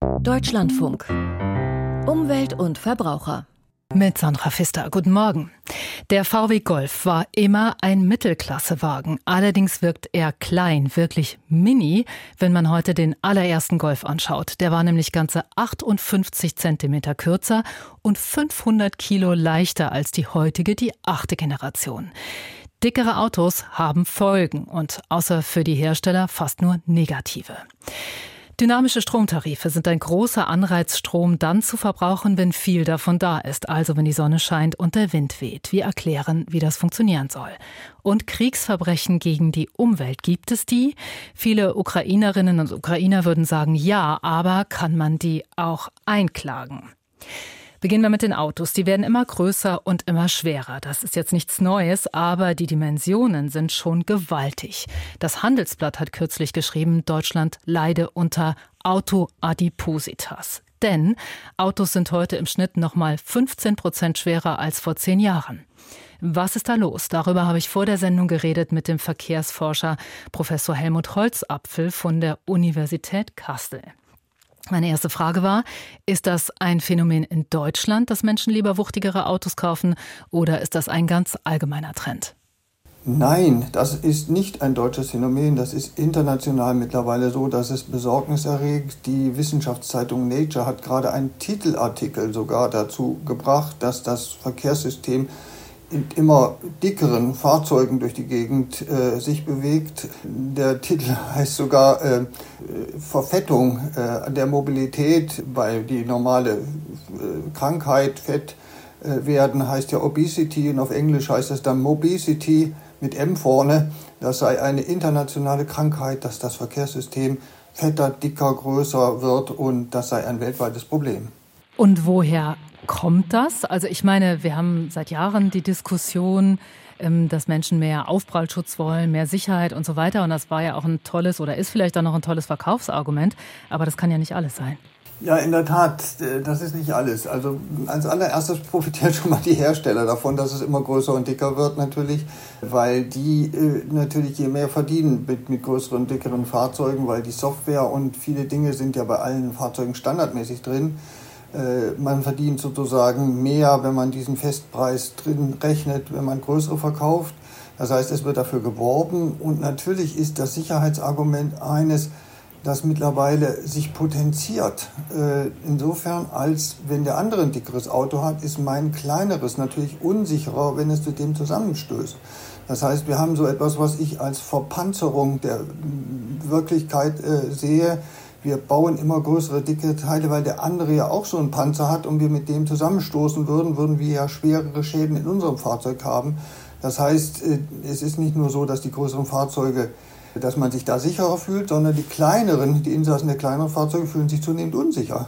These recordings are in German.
Deutschlandfunk. Umwelt und Verbraucher. Mit Sandra Pfister. Guten Morgen. Der VW Golf war immer ein Mittelklassewagen. Allerdings wirkt er klein, wirklich mini, wenn man heute den allerersten Golf anschaut. Der war nämlich ganze 58 Zentimeter kürzer und 500 Kilo leichter als die heutige, die 8. Generation. Dickere Autos haben Folgen und außer für die Hersteller fast nur negative. Dynamische Stromtarife sind ein großer Anreiz, Strom dann zu verbrauchen, wenn viel davon da ist, also wenn die Sonne scheint und der Wind weht. Wir erklären, wie das funktionieren soll. Und Kriegsverbrechen gegen die Umwelt, gibt es die? Viele Ukrainerinnen und Ukrainer würden sagen, ja, aber kann man die auch einklagen? Beginnen wir mit den Autos. Die werden immer größer und immer schwerer. Das ist jetzt nichts Neues, aber die Dimensionen sind schon gewaltig. Das Handelsblatt hat kürzlich geschrieben, Deutschland leide unter Autoadipositas. Denn Autos sind heute im Schnitt nochmal 15% schwerer als vor 10 Jahren. Was ist da los? Darüber habe ich vor der Sendung geredet mit dem Verkehrsforscher Professor Helmut Holzapfel von der Universität Kassel. Meine erste Frage war, ist das ein Phänomen in Deutschland, dass Menschen lieber wuchtigere Autos kaufen, oder ist das ein ganz allgemeiner Trend? Nein, das ist nicht ein deutsches Phänomen. Das ist international mittlerweile so, dass es Besorgnis erregt. Die Wissenschaftszeitung Nature hat gerade einen Titelartikel sogar dazu gebracht, dass das Verkehrssystem in immer dickeren Fahrzeugen durch die Gegend sich bewegt. Der Titel heißt sogar Verfettung der Mobilität, weil die normale Krankheit, Fett werden, heißt ja Obesity und auf Englisch heißt es dann Mobesity mit M vorne. Das sei eine internationale Krankheit, dass das Verkehrssystem fetter, dicker, größer wird und das sei ein weltweites Problem. Und woher kommt das? Also ich meine, wir haben seit Jahren die Diskussion, dass Menschen mehr Aufprallschutz wollen, mehr Sicherheit und so weiter. Und das war ja auch ein tolles oder ist vielleicht auch noch ein tolles Verkaufsargument. Aber das kann ja nicht alles sein. Ja, in der Tat, das ist nicht alles. Also als allererstes profitieren schon mal die Hersteller davon, dass es immer größer und dicker wird natürlich, weil die natürlich je mehr verdienen mit größeren und dickeren Fahrzeugen, weil die Software und viele Dinge sind ja bei allen Fahrzeugen standardmäßig drin. Man verdient sozusagen mehr, wenn man diesen Festpreis drin rechnet, wenn man größere verkauft. Das heißt, es wird dafür geworben und natürlich ist das Sicherheitsargument eines, das mittlerweile sich potenziert. Insofern, als wenn der andere ein dickeres Auto hat, ist mein kleineres natürlich unsicherer, wenn es mit dem zusammenstößt. Das heißt, wir haben so etwas, was ich als Verpanzerung der Wirklichkeit sehe. Wir bauen immer größere, dicke Teile, weil der andere ja auch so einen Panzer hat und wir mit dem zusammenstoßen würden wir ja schwerere Schäden in unserem Fahrzeug haben. Das heißt, es ist nicht nur so, dass die größeren Fahrzeuge, dass man sich da sicherer fühlt, sondern die kleineren, die Insassen der kleineren Fahrzeuge fühlen sich zunehmend unsicher.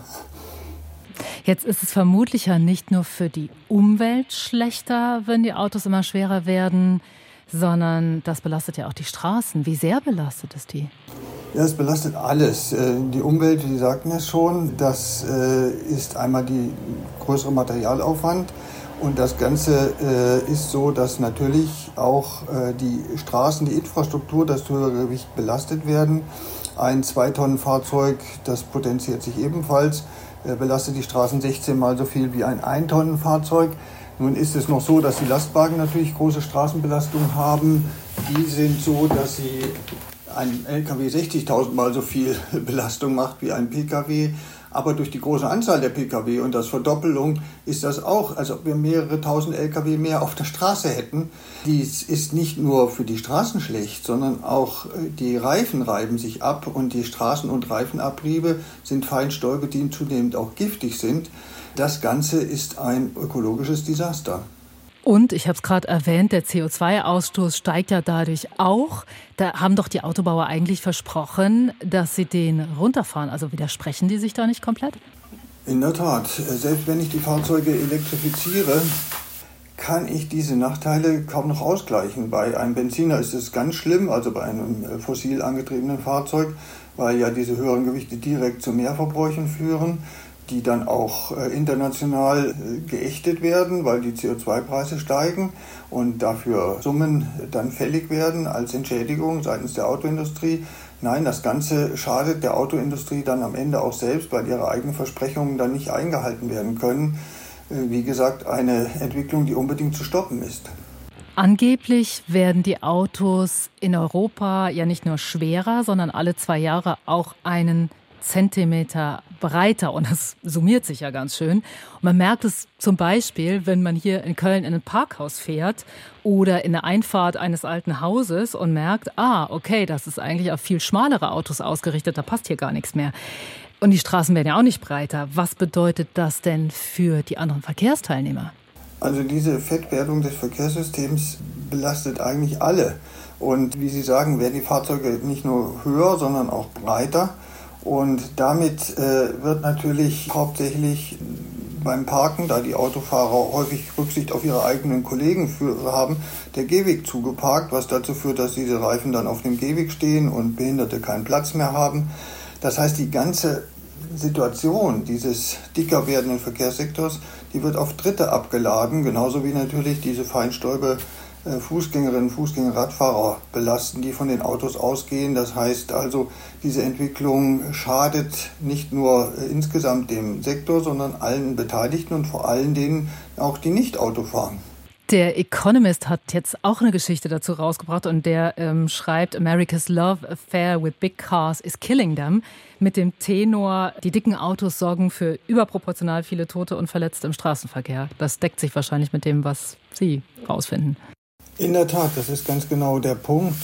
Jetzt ist es vermutlich ja nicht nur für die Umwelt schlechter, wenn die Autos immer schwerer werden, sondern das belastet ja auch die Straßen. Wie sehr belastet es die? Ja, es belastet alles. Die Umwelt, Sie sagten es schon, das ist einmal die größere Materialaufwand und das Ganze ist so, dass natürlich auch die Straßen, die Infrastruktur, das höhere Gewicht belastet werden. Ein 2-Tonnen-Fahrzeug, das potenziert sich ebenfalls, belastet die Straßen 16 Mal so viel wie ein 1-Tonnen-Fahrzeug. Nun ist es noch so, dass die Lastwagen natürlich große Straßenbelastungen haben. Die sind so, dass sie ein LKW 60.000 Mal so viel Belastung macht wie ein PKW. Aber durch die große Anzahl der PKW und das Verdoppelung ist das auch, als ob wir mehrere tausend LKW mehr auf der Straße hätten. Dies ist nicht nur für die Straßen schlecht, sondern auch die Reifen reiben sich ab und die Straßen- und Reifenabriebe sind Feinstäube, die zunehmend auch giftig sind. Das Ganze ist ein ökologisches Desaster. Und, ich habe es gerade erwähnt, der CO2-Ausstoß steigt ja dadurch auch. Da haben doch die Autobauer eigentlich versprochen, dass sie den runterfahren. Also widersprechen die sich da nicht komplett? In der Tat. Selbst wenn ich die Fahrzeuge elektrifiziere, kann ich diese Nachteile kaum noch ausgleichen. Bei einem Benziner ist es ganz schlimm, also bei einem fossil angetriebenen Fahrzeug, weil ja diese höheren Gewichte direkt zu Mehrverbräuchen führen, die dann auch international geächtet werden, weil die CO2-Preise steigen und dafür Summen dann fällig werden als Entschädigung seitens der Autoindustrie. Nein, das Ganze schadet der Autoindustrie dann am Ende auch selbst, weil ihre eigenen Versprechungen dann nicht eingehalten werden können. Wie gesagt, eine Entwicklung, die unbedingt zu stoppen ist. Angeblich werden die Autos in Europa ja nicht nur schwerer, sondern alle 2 Jahre auch einen Zentimeter breiter. Und das summiert sich ja ganz schön. Und man merkt es zum Beispiel, wenn man hier in Köln in ein Parkhaus fährt oder in eine Einfahrt eines alten Hauses und merkt, okay, das ist eigentlich auf viel schmalere Autos ausgerichtet, da passt hier gar nichts mehr. Und die Straßen werden ja auch nicht breiter. Was bedeutet das denn für die anderen Verkehrsteilnehmer? Also diese Fettwerdung des Verkehrssystems belastet eigentlich alle. Und wie Sie sagen, werden die Fahrzeuge nicht nur höher, sondern auch breiter. Und damit wird natürlich hauptsächlich beim Parken, da die Autofahrer häufig Rücksicht auf ihre eigenen Kollegen haben, der Gehweg zugeparkt, was dazu führt, dass diese Reifen dann auf dem Gehweg stehen und Behinderte keinen Platz mehr haben. Das heißt, die ganze Situation dieses dicker werdenden Verkehrssektors, die wird auf Dritte abgeladen, genauso wie natürlich diese Feinstäube Fußgängerinnen, Fußgänger, Radfahrer belasten, die von den Autos ausgehen. Das heißt also, diese Entwicklung schadet nicht nur insgesamt dem Sektor, sondern allen Beteiligten und vor allen Dingen auch die Nicht-Auto fahren. Der Economist hat jetzt auch eine Geschichte dazu rausgebracht und der schreibt, America's love affair with big cars is killing them. Mit dem Tenor, die dicken Autos sorgen für überproportional viele Tote und Verletzte im Straßenverkehr. Das deckt sich wahrscheinlich mit dem, was Sie rausfinden. In der Tat, das ist ganz genau der Punkt.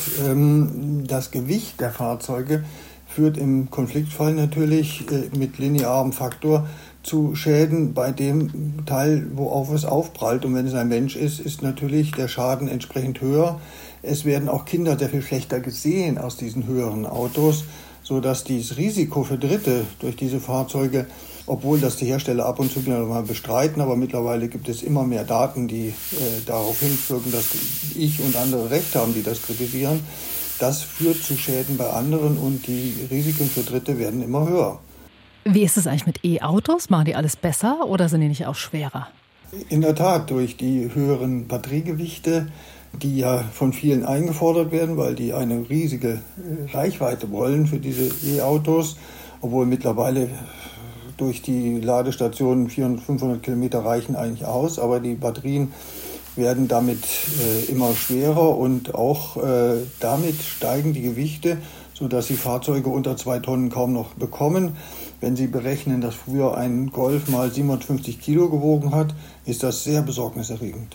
Das Gewicht der Fahrzeuge führt im Konfliktfall natürlich mit linearem Faktor zu Schäden bei dem Teil, worauf es aufprallt. Und wenn es ein Mensch ist, ist natürlich der Schaden entsprechend höher. Es werden auch Kinder sehr viel schlechter gesehen aus diesen höheren Autos, sodass dieses Risiko für Dritte durch diese Fahrzeuge, obwohl das die Hersteller ab und zu mal bestreiten, aber mittlerweile gibt es immer mehr Daten, die darauf hinwirken, dass ich und andere Recht haben, die das kritisieren. Das führt zu Schäden bei anderen und die Risiken für Dritte werden immer höher. Wie ist es eigentlich mit E-Autos? Machen die alles besser oder sind die nicht auch schwerer? In der Tat, durch die höheren Batteriegewichte, die ja von vielen eingefordert werden, weil die eine riesige Reichweite wollen für diese E-Autos, obwohl mittlerweile durch die Ladestationen 400, 500 Kilometer reichen eigentlich aus, aber die Batterien werden damit immer schwerer und auch damit steigen die Gewichte, sodass die Fahrzeuge unter 2 Tonnen kaum noch bekommen. Wenn Sie berechnen, dass früher ein Golf mal 750 Kilo gewogen hat, ist das sehr besorgniserregend.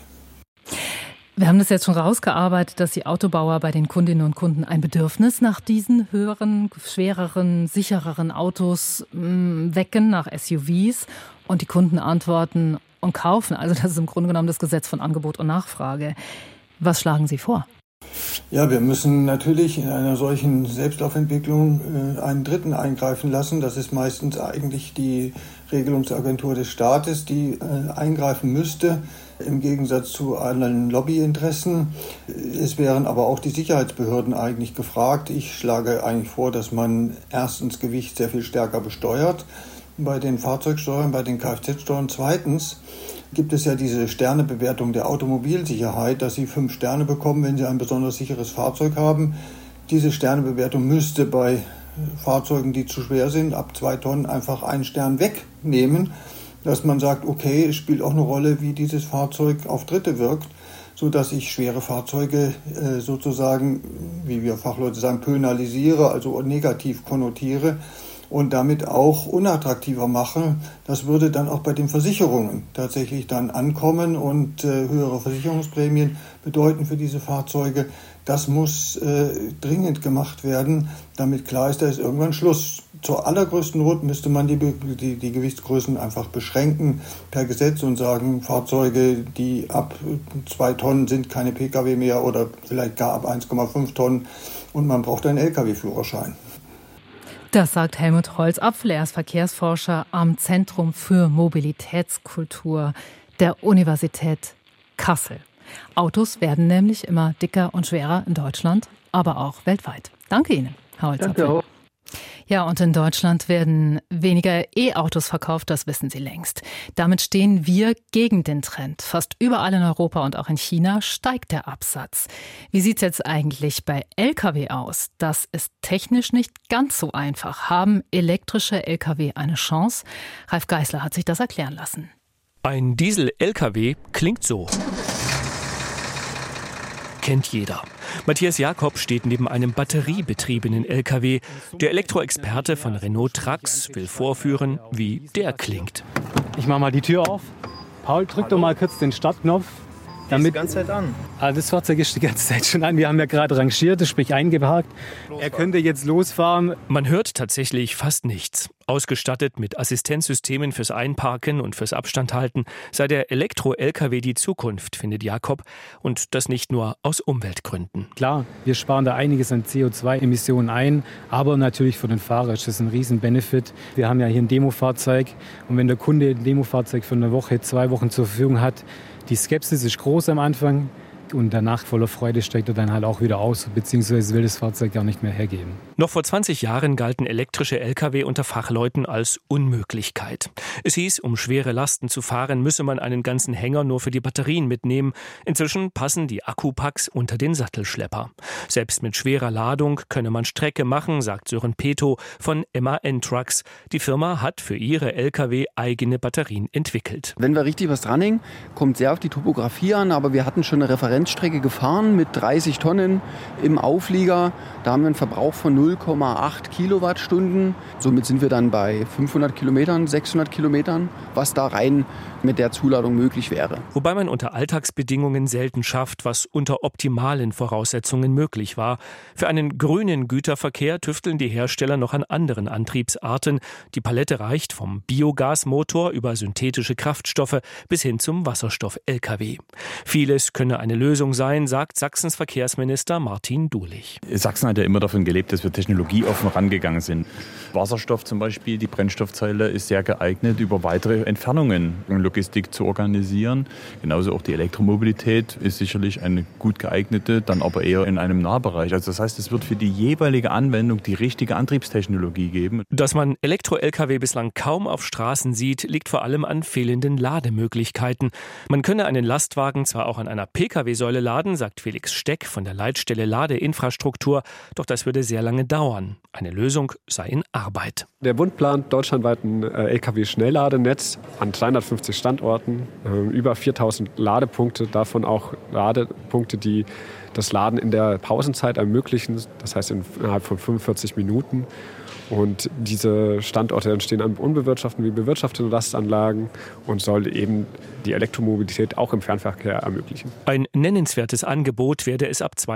Wir haben das jetzt schon rausgearbeitet, dass die Autobauer bei den Kundinnen und Kunden ein Bedürfnis nach diesen höheren, schwereren, sichereren Autos wecken, nach SUVs. Und die Kunden antworten und kaufen. Also das ist im Grunde genommen das Gesetz von Angebot und Nachfrage. Was schlagen Sie vor? Ja, wir müssen natürlich in einer solchen Selbstlaufentwicklung einen Dritten eingreifen lassen. Das ist meistens eigentlich die Regelungsagentur des Staates, die eingreifen müsste, im Gegensatz zu allen Lobbyinteressen. Es wären aber auch die Sicherheitsbehörden eigentlich gefragt. Ich schlage eigentlich vor, dass man erstens Gewicht sehr viel stärker besteuert bei den Fahrzeugsteuern, bei den Kfz-Steuern. Zweitens gibt es ja diese Sternebewertung der Automobilsicherheit, dass Sie 5 Sterne bekommen, wenn Sie ein besonders sicheres Fahrzeug haben. Diese Sternebewertung müsste bei Fahrzeugen, die zu schwer sind, ab 2 Tonnen einfach einen Stern wegnehmen, dass man sagt, okay, es spielt auch eine Rolle, wie dieses Fahrzeug auf Dritte wirkt, sodass ich schwere Fahrzeuge sozusagen, wie wir Fachleute sagen, penalisiere, also negativ konnotiere und damit auch unattraktiver mache. Das würde dann auch bei den Versicherungen tatsächlich dann ankommen und höhere Versicherungsprämien bedeuten für diese Fahrzeuge. Das muss dringend gemacht werden, damit klar ist, da ist irgendwann Schluss. Zur allergrößten Not müsste man die Gewichtsgrößen einfach beschränken per Gesetz und sagen, Fahrzeuge, die ab 2 Tonnen sind, keine Pkw mehr oder vielleicht gar ab 1,5 Tonnen und man braucht einen Lkw-Führerschein. Das sagt Helmut Holzapfel, er ist Verkehrsforscher am Zentrum für Mobilitätskultur der Universität Kassel. Autos werden nämlich immer dicker und schwerer in Deutschland, aber auch weltweit. Danke Ihnen, Herr Holzapfel. Danke auch. Ja, und in Deutschland werden weniger E-Autos verkauft, das wissen Sie längst. Damit stehen wir gegen den Trend. Fast überall in Europa und auch in China steigt der Absatz. Wie sieht es jetzt eigentlich bei Lkw aus? Das ist technisch nicht ganz so einfach. Haben elektrische Lkw eine Chance? Ralf Geißler hat sich das erklären lassen. Ein Diesel-Lkw klingt so. Kennt jeder. Matthias Jakob steht neben einem batteriebetriebenen Lkw. Der Elektroexperte von Renault Trucks will vorführen, wie der klingt. Ich mache mal die Tür auf. Paul, drück doch mal kurz den Startknopf. Damit, die ganze Zeit an. Das Fahrzeug ist die ganze Zeit schon an. Wir haben ja gerade rangiert, sprich eingeparkt. Er könnte jetzt losfahren. Man hört tatsächlich fast nichts. Ausgestattet mit Assistenzsystemen fürs Einparken und fürs Abstandhalten sei der Elektro-Lkw die Zukunft, findet Jakob. Und das nicht nur aus Umweltgründen. Klar, wir sparen da einiges an CO2-Emissionen ein. Aber natürlich für den Fahrer ist das ein Riesen-Benefit. Wir haben ja hier ein Demofahrzeug. Und wenn der Kunde ein Demofahrzeug für eine Woche, 2 Wochen zur Verfügung hat, die Skepsis ist groß am Anfang und danach voller Freude steigt er dann halt auch wieder aus, beziehungsweise will das Fahrzeug gar nicht mehr hergeben. Noch vor 20 Jahren galten elektrische Lkw unter Fachleuten als Unmöglichkeit. Es hieß, um schwere Lasten zu fahren, müsse man einen ganzen Hänger nur für die Batterien mitnehmen. Inzwischen passen die Akkupacks unter den Sattelschlepper. Selbst mit schwerer Ladung könne man Strecke machen, sagt Sören Peto von MAN Trucks. Die Firma hat für ihre Lkw eigene Batterien entwickelt. Wenn wir richtig was dranhängen, kommt sehr auf die Topografie an, aber wir hatten schon eine Referenzstrecke gefahren mit 30 Tonnen im Auflieger. Da haben wir einen Verbrauch von 0,8 Kilowattstunden. Somit sind wir dann bei 500 Kilometern, 600 Kilometern, was da rein mit der Zuladung möglich wäre. Wobei man unter Alltagsbedingungen selten schafft, was unter optimalen Voraussetzungen möglich war. Für einen grünen Güterverkehr tüfteln die Hersteller noch an anderen Antriebsarten. Die Palette reicht vom Biogasmotor über synthetische Kraftstoffe bis hin zum Wasserstoff-Lkw. Vieles könne eine Lösung sein, sagt Sachsens Verkehrsminister Martin Dulich. Sachsen hat ja immer davon gelebt, dass wir technologieoffen rangegangen sind. Wasserstoff zum Beispiel, die Brennstoffzelle ist sehr geeignet, über weitere Entfernungen Logistik zu organisieren. Genauso auch die Elektromobilität ist sicherlich eine gut geeignete, dann aber eher in einem Nahbereich. Also das heißt, es wird für die jeweilige Anwendung die richtige Antriebstechnologie geben. Dass man Elektro-Lkw bislang kaum auf Straßen sieht, liegt vor allem an fehlenden Lademöglichkeiten. Man könne einen Lastwagen zwar auch an einer Pkw-Säule laden, sagt Felix Steck von der Leitstelle Ladeinfrastruktur, doch das würde sehr lange dauern. Eine Lösung sei in Arbeit. Der Bund plant deutschlandweit ein Lkw-Schnellladenetz an 350 Standorten, über 4.000 Ladepunkte, davon auch Ladepunkte, die das Laden in der Pausenzeit ermöglichen, das heißt innerhalb von 45 Minuten. Und diese Standorte entstehen an unbewirtschafteten wie bewirtschafteten Lastanlagen und soll eben die Elektromobilität auch im Fernverkehr ermöglichen. Ein nennenswertes Angebot werde es ab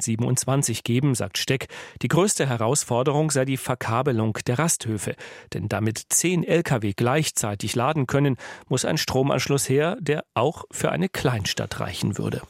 2027 geben, sagt Steck. Die größte Herausforderung sei die Verkabelung der Rasthöfe. Denn damit 10 Lkw gleichzeitig laden können, muss ein Stromanschluss her, der auch für eine Kleinstadt reichen würde.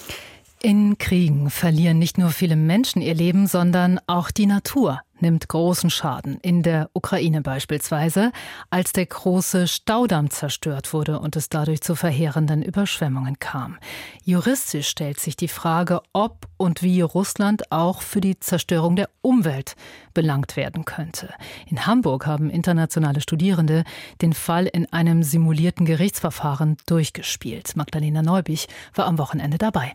In Kriegen verlieren nicht nur viele Menschen ihr Leben, sondern auch die Natur nimmt großen Schaden. In der Ukraine beispielsweise, als der große Staudamm zerstört wurde und es dadurch zu verheerenden Überschwemmungen kam. Juristisch stellt sich die Frage, ob und wie Russland auch für die Zerstörung der Umwelt belangt werden könnte. In Hamburg haben internationale Studierende den Fall in einem simulierten Gerichtsverfahren durchgespielt. Magdalena Neubich war am Wochenende dabei.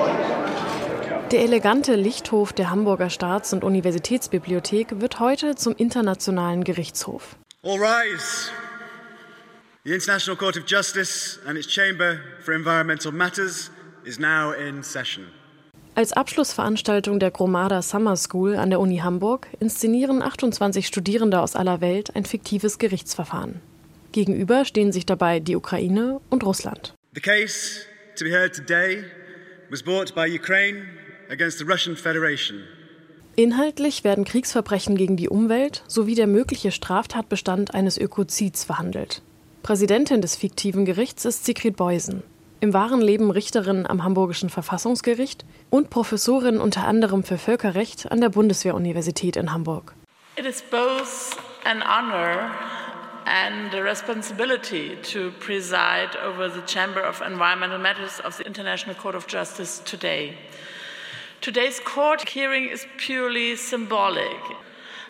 Der elegante Lichthof der Hamburger Staats- und Universitätsbibliothek wird heute zum Internationalen Gerichtshof. All rise. The International Court of Justice and its Chamber for Environmental Matters is now in session. Als Abschlussveranstaltung der Gromada Summer School an der Uni Hamburg inszenieren 28 Studierende aus aller Welt ein fiktives Gerichtsverfahren. Gegenüber stehen sich dabei die Ukraine und Russland. The case to be heard today was brought by Ukraine against the Russian Federation. Inhaltlich werden Kriegsverbrechen gegen die Umwelt sowie der mögliche Straftatbestand eines Ökozids verhandelt. Präsidentin des fiktiven Gerichts ist Sigrid Beusen. Im wahren Leben Richterin am Hamburgischen Verfassungsgericht und Professorin unter anderem für Völkerrecht an der Bundeswehr-Universität in Hamburg. It is both an honor and a responsibility to preside over the Chamber of Environmental Matters of the International Court of Justice today. Today's court hearing is purely symbolic.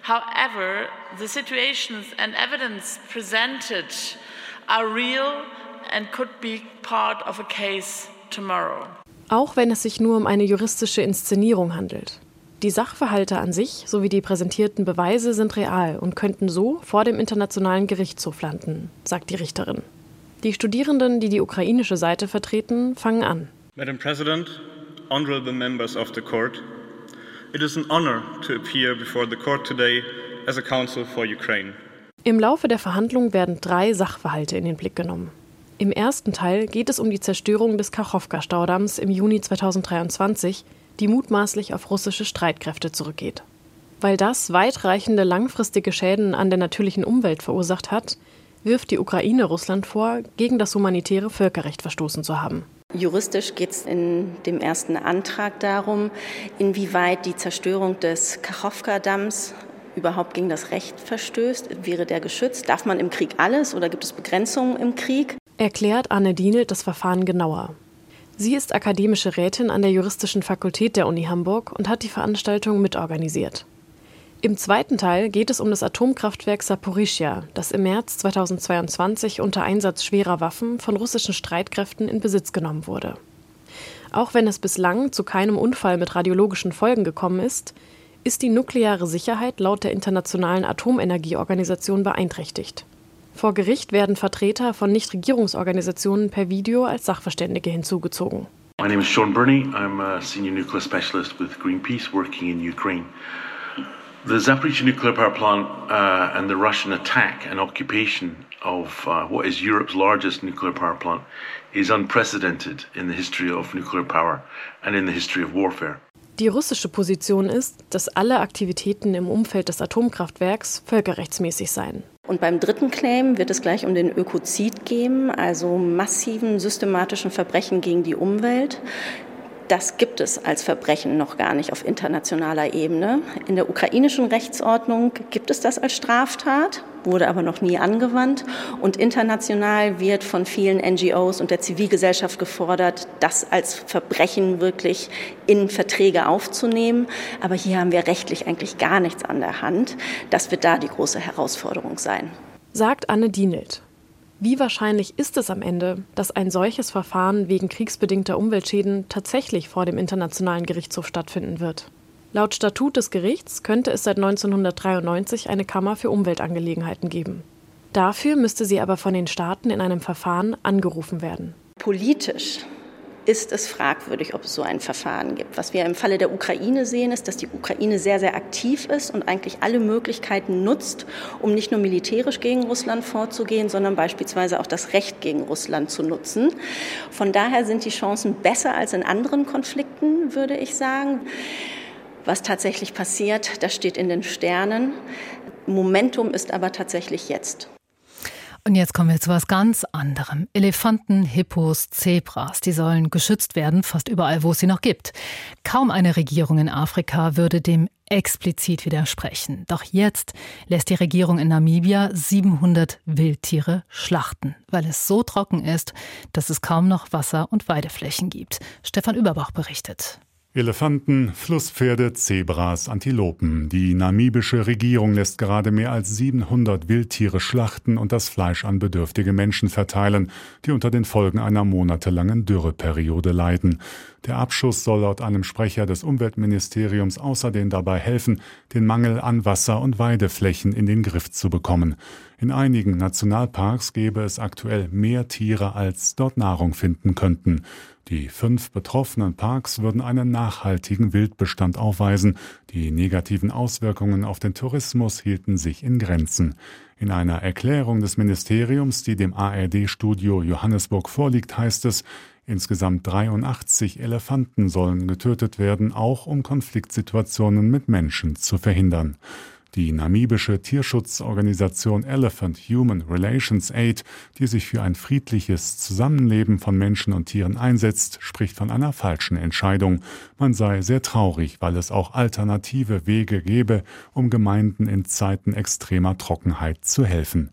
However, the situations and evidence presented are real and could be part of a case tomorrow. Auch wenn es sich nur um eine juristische Inszenierung handelt. Die Sachverhalte an sich sowie die präsentierten Beweise sind real und könnten so vor dem Internationalen Gerichtshof landen, sagt die Richterin. Die Studierenden, die die ukrainische Seite vertreten, fangen an. Madam President, honorable members of the court, it is an honor to appear before the court today as a counsel for Ukraine. Im Laufe der Verhandlungen werden 3 Sachverhalte in den Blick genommen. Im ersten Teil geht es um die Zerstörung des Kachowka-Staudamms im Juni 2023, die mutmaßlich auf russische Streitkräfte zurückgeht. Weil das weitreichende langfristige Schäden an der natürlichen Umwelt verursacht hat, wirft die Ukraine Russland vor, gegen das humanitäre Völkerrecht verstoßen zu haben. Juristisch geht es in dem ersten Antrag darum, inwieweit die Zerstörung des Kachowka-Damms überhaupt gegen das Recht verstößt. Wäre der geschützt? Darf man im Krieg alles oder gibt es Begrenzungen im Krieg? Erklärt Anne Dienelt das Verfahren genauer. Sie ist akademische Rätin an der Juristischen Fakultät der Uni Hamburg und hat die Veranstaltung mitorganisiert. Im zweiten Teil geht es um das Atomkraftwerk Saporischschja, das im März 2022 unter Einsatz schwerer Waffen von russischen Streitkräften in Besitz genommen wurde. Auch wenn es bislang zu keinem Unfall mit radiologischen Folgen gekommen ist, ist die nukleare Sicherheit laut der Internationalen Atomenergieorganisation beeinträchtigt. Vor Gericht werden Vertreter von Nichtregierungsorganisationen per Video als Sachverständige hinzugezogen. My name is Sean Burney. I'm a senior nuclear specialist with Greenpeace working in Ukraine. The Zaporizhzhia nuclear power plant and the Russian attack and occupation of what is Europe's largest nuclear power plant is unprecedented in the history of nuclear power and in the history of warfare. Die russische Position ist, dass alle Aktivitäten im Umfeld des Atomkraftwerks völkerrechtsmäßig seien. Und beim dritten Claim wird es gleich um den Ökozid gehen, also massiven systematischen Verbrechen gegen die Umwelt. Das gibt es als Verbrechen noch gar nicht auf internationaler Ebene. In der ukrainischen Rechtsordnung gibt es das als Straftat, wurde aber noch nie angewandt. Und international wird von vielen NGOs und der Zivilgesellschaft gefordert, das als Verbrechen wirklich in Verträge aufzunehmen. Aber hier haben wir rechtlich eigentlich gar nichts an der Hand. Das wird da die große Herausforderung sein. Sagt Anne Dienelt. Wie wahrscheinlich ist es am Ende, dass ein solches Verfahren wegen kriegsbedingter Umweltschäden tatsächlich vor dem Internationalen Gerichtshof stattfinden wird? Laut Statut des Gerichts könnte es seit 1993 eine Kammer für Umweltangelegenheiten geben. Dafür müsste sie aber von den Staaten in einem Verfahren angerufen werden. Politisch ist es fragwürdig, ob es so ein Verfahren gibt. Was wir im Falle der Ukraine sehen, ist, dass die Ukraine sehr, sehr aktiv ist und eigentlich alle Möglichkeiten nutzt, um nicht nur militärisch gegen Russland vorzugehen, sondern beispielsweise auch das Recht gegen Russland zu nutzen. Von daher sind die Chancen besser als in anderen Konflikten, würde ich sagen. Was tatsächlich passiert, das steht in den Sternen. Momentum ist aber tatsächlich jetzt. Und jetzt kommen wir zu was ganz anderem. Elefanten, Hippos, Zebras, die sollen geschützt werden, fast überall, wo es sie noch gibt. Kaum eine Regierung in Afrika würde dem explizit widersprechen. Doch jetzt lässt die Regierung in Namibia 700 Wildtiere schlachten, weil es so trocken ist, dass es kaum noch Wasser- und Weideflächen gibt. Stefan Überbach berichtet. Elefanten, Flusspferde, Zebras, Antilopen. Die namibische Regierung lässt gerade mehr als 700 Wildtiere schlachten und das Fleisch an bedürftige Menschen verteilen, die unter den Folgen einer monatelangen Dürreperiode leiden. Der Abschuss soll laut einem Sprecher des Umweltministeriums außerdem dabei helfen, den Mangel an Wasser- und Weideflächen in den Griff zu bekommen. In einigen Nationalparks gäbe es aktuell mehr Tiere, als dort Nahrung finden könnten. Die 5 betroffenen Parks würden einen nachhaltigen Wildbestand aufweisen. Die negativen Auswirkungen auf den Tourismus hielten sich in Grenzen. In einer Erklärung des Ministeriums, die dem ARD-Studio Johannesburg vorliegt, heißt es, insgesamt 83 Elefanten sollen getötet werden, auch um Konfliktsituationen mit Menschen zu verhindern. Die namibische Tierschutzorganisation Elephant Human Relations Aid, die sich für ein friedliches Zusammenleben von Menschen und Tieren einsetzt, spricht von einer falschen Entscheidung. Man sei sehr traurig, weil es auch alternative Wege gäbe, um Gemeinden in Zeiten extremer Trockenheit zu helfen.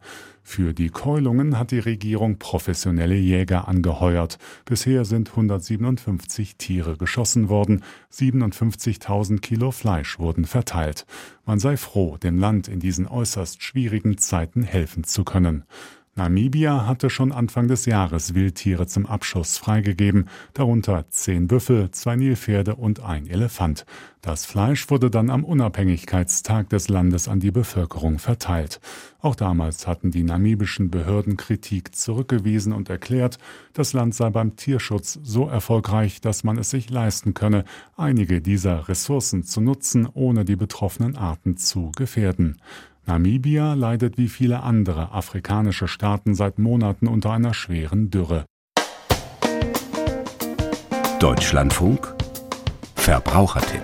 Für die Keulungen hat die Regierung professionelle Jäger angeheuert. Bisher sind 157 Tiere geschossen worden, 57.000 Kilo Fleisch wurden verteilt. Man sei froh, dem Land in diesen äußerst schwierigen Zeiten helfen zu können. Namibia hatte schon Anfang des Jahres Wildtiere zum Abschuss freigegeben, darunter 10 Büffel, 2 Nilpferde und ein Elefant. Das Fleisch wurde dann am Unabhängigkeitstag des Landes an die Bevölkerung verteilt. Auch damals hatten die namibischen Behörden Kritik zurückgewiesen und erklärt, das Land sei beim Tierschutz so erfolgreich, dass man es sich leisten könne, einige dieser Ressourcen zu nutzen, ohne die betroffenen Arten zu gefährden. Namibia leidet wie viele andere afrikanische Staaten seit Monaten unter einer schweren Dürre. Deutschlandfunk Verbrauchertipp.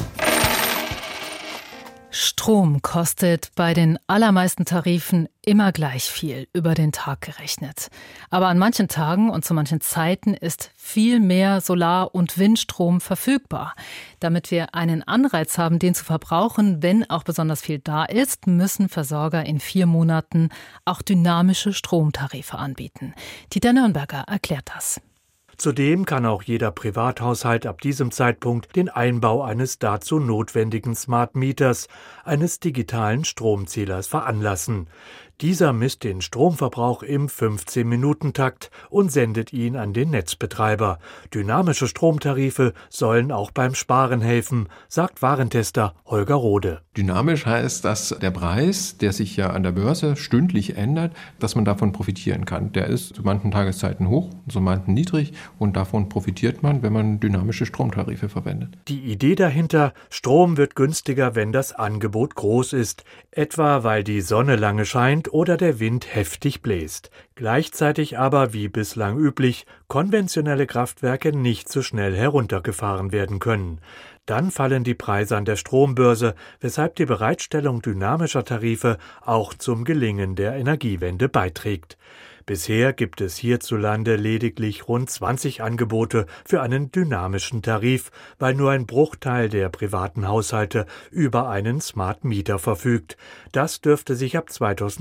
Strom kostet bei den allermeisten Tarifen immer gleich viel, über den Tag gerechnet. Aber an manchen Tagen und zu manchen Zeiten ist viel mehr Solar- und Windstrom verfügbar. Damit wir einen Anreiz haben, den zu verbrauchen, wenn auch besonders viel da ist, müssen Versorger in 4 Monaten auch dynamische Stromtarife anbieten. Dieter Nürnberger erklärt das. Zudem kann auch jeder Privathaushalt ab diesem Zeitpunkt den Einbau eines dazu notwendigen Smart Meters, eines digitalen Stromzählers, veranlassen. Dieser misst den Stromverbrauch im 15-Minuten-Takt und sendet ihn an den Netzbetreiber. Dynamische Stromtarife sollen auch beim Sparen helfen, sagt Warentester Holger Rode. Dynamisch heißt, dass der Preis, der sich ja an der Börse stündlich ändert, dass man davon profitieren kann. Der ist zu manchen Tageszeiten hoch, zu manchen niedrig und davon profitiert man, wenn man dynamische Stromtarife verwendet. Die Idee dahinter: Strom wird günstiger, wenn das Angebot groß ist, etwa weil die Sonne lange scheint oder der Wind heftig bläst. Gleichzeitig aber, wie bislang üblich, konventionelle Kraftwerke nicht so schnell heruntergefahren werden können. Dann fallen die Preise an der Strombörse, weshalb die Bereitstellung dynamischer Tarife auch zum Gelingen der Energiewende beiträgt. Bisher gibt es hierzulande lediglich rund 20 Angebote für einen dynamischen Tarif, weil nur ein Bruchteil der privaten Haushalte über einen Smart Meter verfügt. Das dürfte sich ab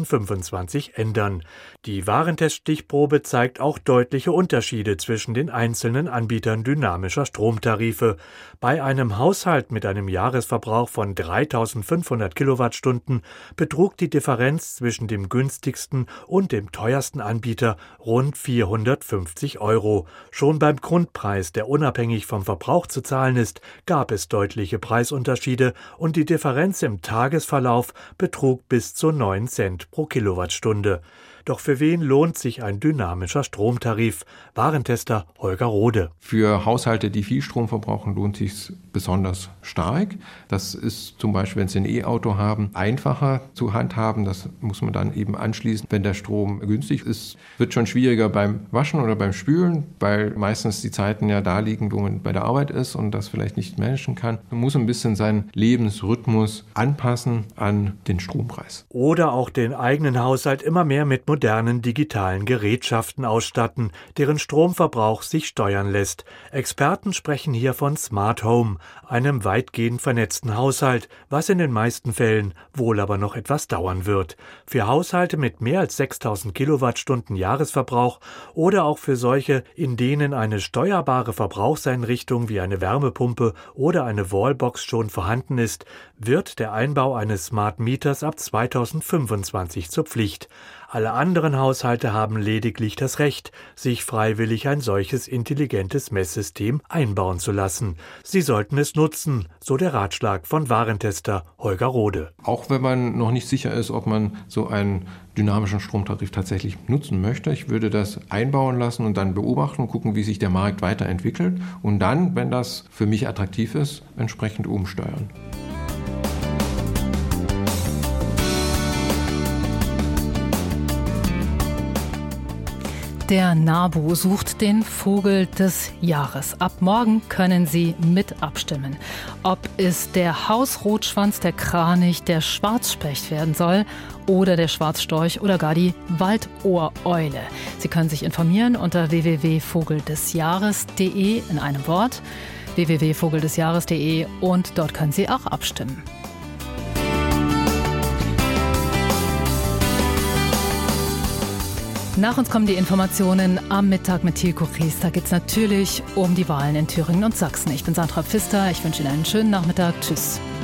2025 ändern. Die Warentest-Stichprobe zeigt auch deutliche Unterschiede zwischen den einzelnen Anbietern dynamischer Stromtarife. Bei einem Haushalt mit einem Jahresverbrauch von 3.500 Kilowattstunden betrug die Differenz zwischen dem günstigsten und dem teuersten Anbieter rund 450 €. Schon beim Grundpreis, der unabhängig vom Verbrauch zu zahlen ist, gab es deutliche Preisunterschiede und die Differenz im Tagesverlauf betrug bis zu 9 Cent pro Kilowattstunde. Doch für wen lohnt sich ein dynamischer Stromtarif? Warentester Holger Rode. Für Haushalte, die viel Strom verbrauchen, lohnt sich besonders stark. Das ist zum Beispiel, wenn Sie ein E-Auto haben, einfacher zu handhaben. Das muss man dann eben anschließen, wenn der Strom günstig ist. Wird schon schwieriger beim Waschen oder beim Spülen, weil meistens die Zeiten ja da liegen, wo man bei der Arbeit ist und das vielleicht nicht managen kann. Man muss ein bisschen seinen Lebensrhythmus anpassen an den Strompreis. Oder auch den eigenen Haushalt immer mehr mit modernen digitalen Gerätschaften ausstatten, deren Stromverbrauch sich steuern lässt. Experten sprechen hier von Smart Home, einem weitgehend vernetzten Haushalt, was in den meisten Fällen wohl aber noch etwas dauern wird. Für Haushalte mit mehr als 6.000 Kilowattstunden Jahresverbrauch oder auch für solche, in denen eine steuerbare Verbrauchseinrichtung wie eine Wärmepumpe oder eine Wallbox schon vorhanden ist, wird der Einbau eines Smart Meters ab 2025 zur Pflicht. Alle anderen Haushalte haben lediglich das Recht, sich freiwillig ein solches intelligentes Messsystem einbauen zu lassen. Sie sollten es nutzen, so der Ratschlag von Warentester Holger Rode. Auch wenn man noch nicht sicher ist, ob man so einen dynamischen Stromtarif tatsächlich nutzen möchte, ich würde das einbauen lassen und dann beobachten und gucken, wie sich der Markt weiterentwickelt und dann, wenn das für mich attraktiv ist, entsprechend umsteuern. Der NABU sucht den Vogel des Jahres. Ab morgen können Sie mit abstimmen. Ob es der Hausrotschwanz, der Kranich, der Schwarzspecht werden soll oder der Schwarzstorch oder gar die Waldohreule. Sie können sich informieren unter www.vogeldesjahres.de in einem Wort, www.vogeldesjahres.de und dort können Sie auch abstimmen. Nach uns kommen die Informationen am Mittag mit Tilko Ries. Da geht es natürlich um die Wahlen in Thüringen und Sachsen. Ich bin Sandra Pfister. Ich wünsche Ihnen einen schönen Nachmittag. Tschüss.